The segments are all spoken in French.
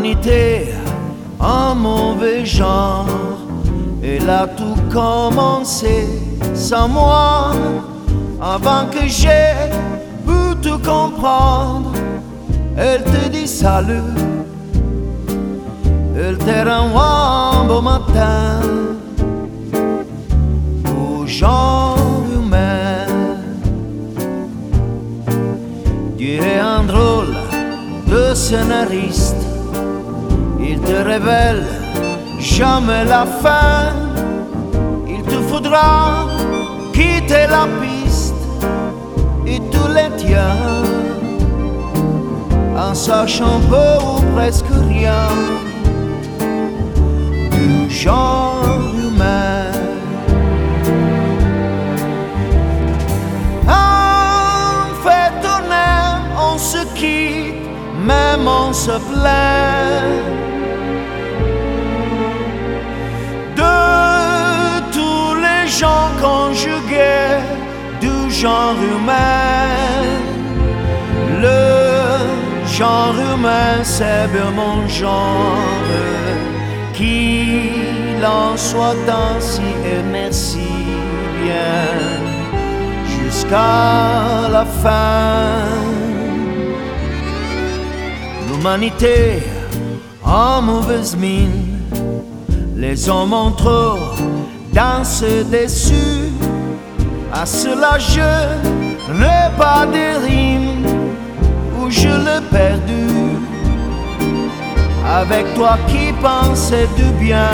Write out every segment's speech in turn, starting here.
L'humanité, un mauvais genre, elle a tout commencé sans moi. Avant que j'aie pu tout comprendre, elle te dit salut, elle te renvoie un beau matin. Au genre humain, Dieu est un drôle de scénariste. Il te révèle jamais la fin. Il te faudra quitter la piste et tous les tiens, en sachant peu ou presque rien du genre humain. On fait tourner, on se quitte, même on se plaint de tous les gens conjugués du genre humain. Le genre humain, c'est bien mon genre. Qu'il en soit ainsi et merci bien jusqu'à la fin. L'humanité en mauvaise mine, les hommes ont trop dansé dessus. À cela je n'ai pas de rime, où je l'ai perdu. Avec toi qui pensais du bien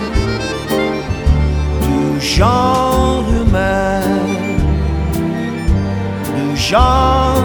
du genre humain, du genre